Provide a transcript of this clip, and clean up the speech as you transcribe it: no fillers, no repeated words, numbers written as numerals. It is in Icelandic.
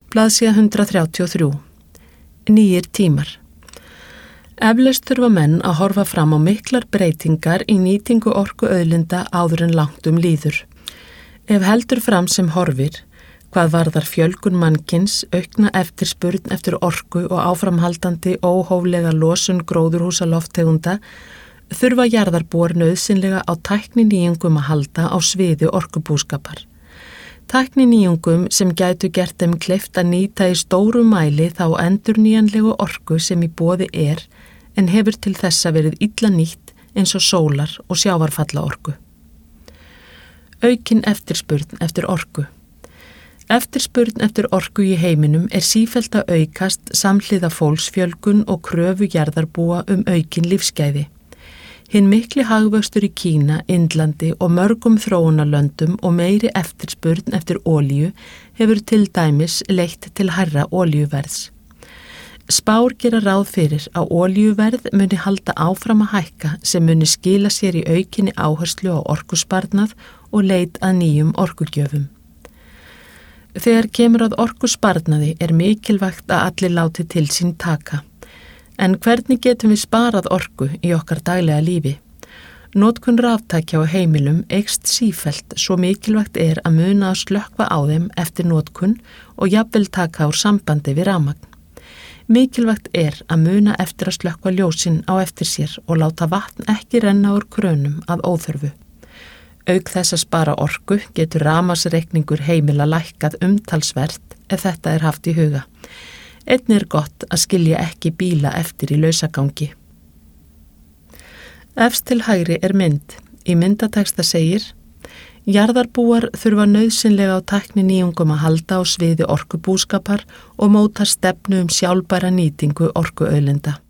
Blaðsíða 133. Nýir tímar. Eflaust þurfa menn að horfa fram á miklar breytingar í nýtingu orkuauðlinda áður en langt líður. Ef heldur fram sem horfir, hvað varðar fjölgun mannkins, aukna eftirspurn eftir orku og áframhaldandi óhóflega losun gróðurhúsalofttegunda, þurfa jarðarbúar nauðsynlega á tækninýjungum að halda á sviði orkubúskapar. Tækninýjungum sem gætu gert þeim kleift að nýta í stóru mæli þá endurnýjanlegu orku sem í boði en hefur til þessa verið illa nýtt eins og sólar- og sjávarfallaorku. Aukin eftirspurn eftir orku. Eftirspurn eftir orku í heiminum sífellt að aukast samhliða fólksfjölgun og kröfu jarðarbúa aukin lífsgæði. Hinn mikli hagvöxtur í Kína, Indlandi og mörgum þróunarlöndum og meiri eftirspurn eftir olíu hefur til dæmis leitt til hærra olíuverðs. Spár gera ráð fyrir að olíuverð muni halda áfram að hækka sem muni skila sér í aukinni áherslu á orkusparnað og leit að nýjum orkugjöfum. Þegar kemur að orkusparnaði mikilvægt að allir láti til sín taka. En hvernig getum við sparað orku í okkar daglega lífi? Notkun raftækja á heimilum eykst sífellt svo mikilvægt að muna að slökkva á þeim eftir notkun og jafnvel taka úr sambandi við rafmagn. Mikilvægt að muna eftir að slökkva ljósin á eftir sér og láta vatn ekki renna úr krönum að óþörfu. Auk þess að spara orku getur rafmagnsreikningur heimila lækkað umtalsvert ef þetta haft í huga. Einnig gott að skilja ekki bíla eftir í lausagangi. Efst til hægri mynd. Í myndateksta segir: Jarðarbúar þurfa nauðsynlega á tækninýjungum að halda á sviði orkubúskapar og móta stefnu sjálfbæra nýtingu orkuauðlinda.